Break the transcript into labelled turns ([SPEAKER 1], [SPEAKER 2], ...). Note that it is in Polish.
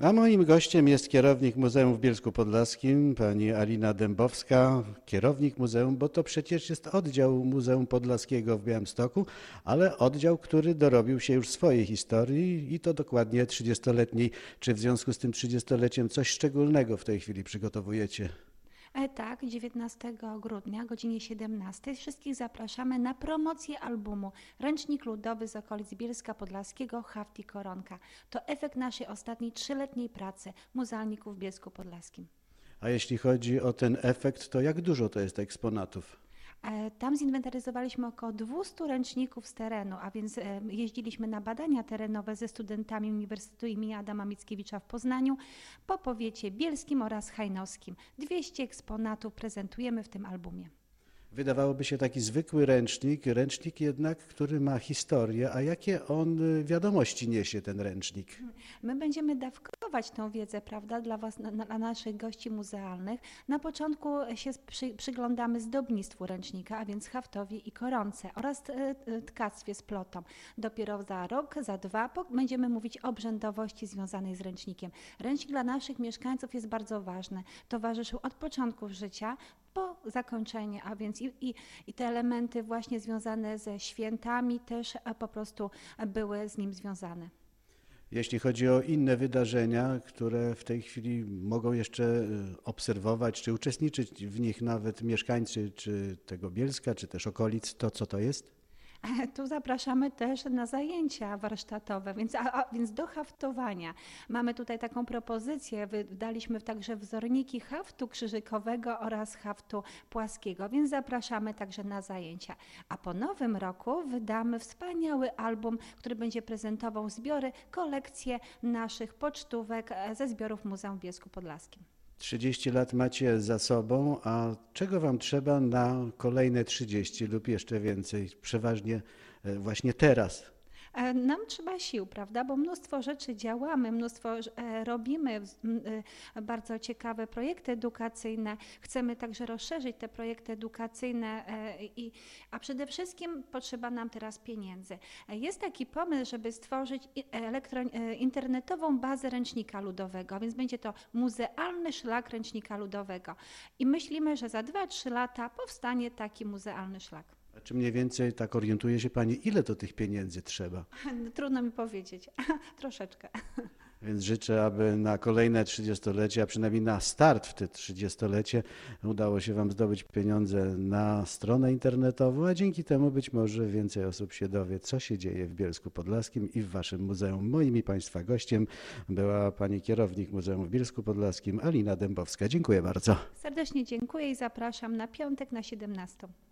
[SPEAKER 1] A moim gościem jest kierownik Muzeum w Bielsku Podlaskim, pani Alina Dębowska. Kierownik muzeum, bo to przecież jest oddział Muzeum Podlaskiego w Białymstoku, ale oddział, który dorobił się już swojej historii i to dokładnie 30-letniej. Czy w związku z tym 30-leciem coś szczególnego w tej chwili przygotowujecie?
[SPEAKER 2] Tak, 19 grudnia o godzinie 17 wszystkich zapraszamy na promocję albumu Ręcznik Ludowy z okolic Bielska Podlaskiego Haft i Koronka. To efekt naszej ostatniej 3-letniej pracy muzealników w Bielsku Podlaskim.
[SPEAKER 1] A jeśli chodzi o ten efekt, to jak dużo to jest eksponatów?
[SPEAKER 2] Tam zinwentaryzowaliśmy około 200 ręczników z terenu, a więc jeździliśmy na badania terenowe ze studentami Uniwersytetu im. Adama Mickiewicza w Poznaniu, po powiecie bielskim oraz hajnowskim. 200 eksponatów prezentujemy w tym albumie.
[SPEAKER 1] Wydawałoby się taki zwykły ręcznik, ręcznik jednak, który ma historię, a jakie on wiadomości niesie ten ręcznik?
[SPEAKER 2] My będziemy dawkować tą wiedzę, prawda, dla naszych gości muzealnych. Na początku się przyglądamy zdobnictwu ręcznika, a więc haftowi i koronce oraz tkactwie z plotą. Dopiero za rok, za dwa będziemy mówić o obrzędowości związanej z ręcznikiem. Ręcznik dla naszych mieszkańców jest bardzo ważny. Towarzyszył od początku życia po zakończenie, a więc i te elementy właśnie związane ze świętami też po prostu były z nim związane.
[SPEAKER 1] Jeśli chodzi o inne wydarzenia, które w tej chwili mogą jeszcze obserwować, czy uczestniczyć w nich nawet mieszkańcy czy tego Bielska, czy też okolic, to co to jest?
[SPEAKER 2] Tu zapraszamy też na zajęcia warsztatowe, więc do haftowania. Mamy tutaj taką propozycję, wydaliśmy także wzorniki haftu krzyżykowego oraz haftu płaskiego, więc zapraszamy także na zajęcia. A po nowym roku wydamy wspaniały album, który będzie prezentował zbiory, kolekcje naszych pocztówek ze zbiorów Muzeum w Bielsku Podlaskim.
[SPEAKER 1] 30 lat macie za sobą, a czego wam trzeba na kolejne 30 lub jeszcze więcej? Przeważnie właśnie teraz.
[SPEAKER 2] Nam trzeba sił, prawda? Bo mnóstwo rzeczy działamy, mnóstwo robimy, bardzo ciekawe projekty edukacyjne. Chcemy także rozszerzyć te projekty edukacyjne, a przede wszystkim potrzeba nam teraz pieniędzy. Jest taki pomysł, żeby stworzyć internetową bazę ręcznika ludowego, a więc będzie to muzealny szlak ręcznika ludowego. I myślimy, że za 2-3 lata powstanie taki muzealny szlak.
[SPEAKER 1] A czy mniej więcej tak orientuje się pani, ile to tych pieniędzy trzeba?
[SPEAKER 2] Trudno mi powiedzieć, troszeczkę.
[SPEAKER 1] Więc życzę, aby na kolejne 30-lecie, a przynajmniej na start w te 30-lecie udało się wam zdobyć pieniądze na stronę internetową, a dzięki temu być może więcej osób się dowie, co się dzieje w Bielsku Podlaskim i w waszym muzeum. Moim i państwa gościem była pani kierownik Muzeum w Bielsku Podlaskim, Alina Dębowska. Dziękuję bardzo.
[SPEAKER 2] Serdecznie dziękuję i zapraszam na piątek na 17.